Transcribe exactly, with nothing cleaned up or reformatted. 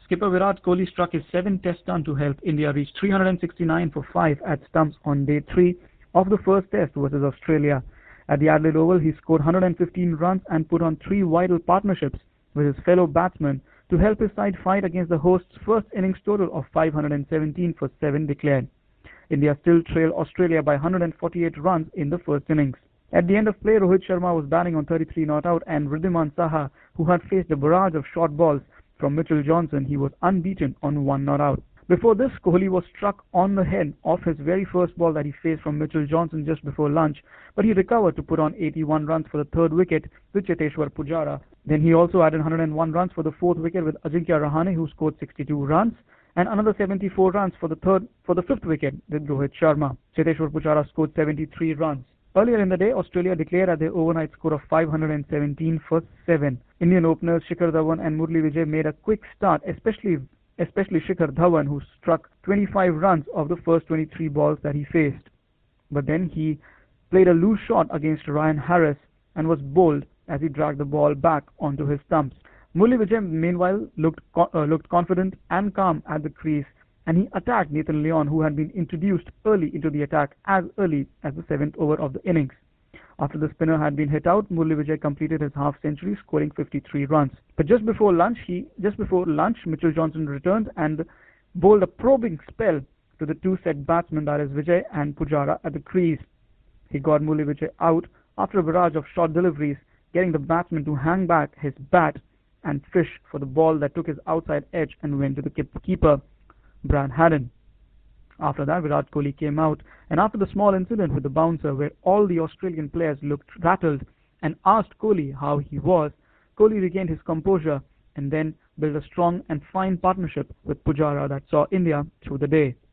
Skipper Virat Kohli struck his seventh test run to help India reach three hundred sixty-nine for five at stumps on day three of the first test versus Australia. At the Adelaide Oval, he scored one hundred fifteen runs and put on three vital partnerships with his fellow batsmen to help his side fight against the host's first innings total of five hundred seventeen for seven declared. India still trailed Australia by one hundred forty-eight runs in the first innings. At the end of play, Rohit Sharma was batting on thirty-three not out, and Wriddhiman Saha, who had faced a barrage of short balls from Mitchell Johnson, he was unbeaten on one not out. Before this, Kohli was struck on the head off his very first ball that he faced from Mitchell Johnson just before lunch, but he recovered to put on eighty-one runs for the third wicket with Cheteshwar Pujara. Then he also added one hundred one runs for the fourth wicket with Ajinkya Rahane, who scored sixty-two runs, and another seventy-four runs for the third for the fifth wicket with Rohit Sharma. Cheteshwar Pujara scored seventy-three runs. Earlier in the day, Australia declared at their overnight score of five hundred seventeen for seven. Indian openers Shikhar Dhawan and Murali Vijay made a quick start, especially especially Shikhar Dhawan, who struck twenty-five runs of the first twenty-three balls that he faced. But then he played a loose shot against Ryan Harris and was bowled as he dragged the ball back onto his stumps. Murali Vijay, meanwhile, looked co- uh, looked confident and calm at the crease, and he attacked Nathan Lyon, who had been introduced early into the attack as early as the seventh over of the innings. After the spinner had been hit out, Murali Vijay completed his half century, scoring fifty-three runs. But just before lunch, he just before lunch, Mitchell Johnson returned and bowled a probing spell to the two set batsmen, that is Vijay and Pujara, at the crease. He got Murali Vijay out after a barrage of short deliveries, getting the batsman to hang back his bat and fish for the ball that took his outside edge and went to the keeper, Brad Haddin. After that, Virat Kohli came out, and after the small incident with the bouncer where all the Australian players looked rattled and asked Kohli how he was, Kohli regained his composure and then built a strong and fine partnership with Pujara that saw India through the day.